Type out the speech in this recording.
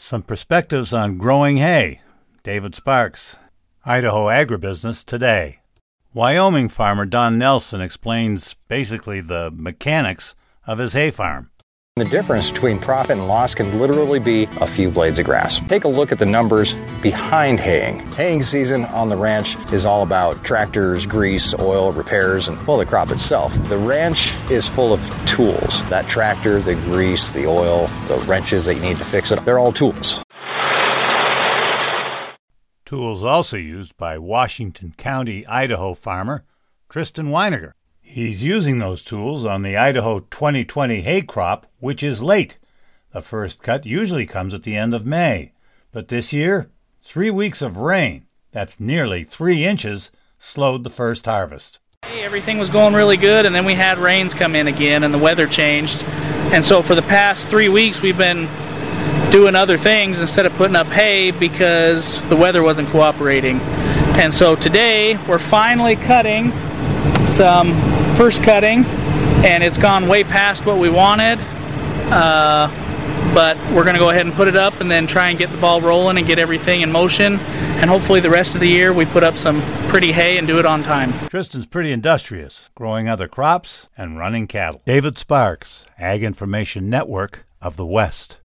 Some perspectives on growing hay. David Sparks, Idaho Agribusiness Today. Wyoming farmer Don Nelson explains basically the mechanics of his hay farm. The difference between profit and loss can literally be a few blades of grass. Take a look at the numbers behind haying. Haying season on the ranch is all about tractors, grease, oil, repairs, and, well, the crop itself. The ranch is full of tools. That tractor, the grease, the oil, the wrenches that you need to fix it, they're all tools. Tools also used by Washington County, Idaho farmer Tristan Weiniger. He's using those tools on the Idaho 2020 hay crop, which is late. The first cut usually comes at the end of May. But this year, 3 weeks of rain, that's nearly 3 inches, slowed the first harvest. Hey, everything was going really good, and then we had rains come in again, and the weather changed. And so for the past 3 weeks, we've been doing other things instead of putting up hay because the weather wasn't cooperating. And so today, we're finally cutting some first cutting, and it's gone way past what we wanted, but we're going to go ahead and put it up and then try and get the ball rolling and get everything in motion, and hopefully the rest of the year we put up some pretty hay and do it on time. Tristan's pretty industrious, growing other crops and running cattle. David Sparks, Ag Information Network of the West.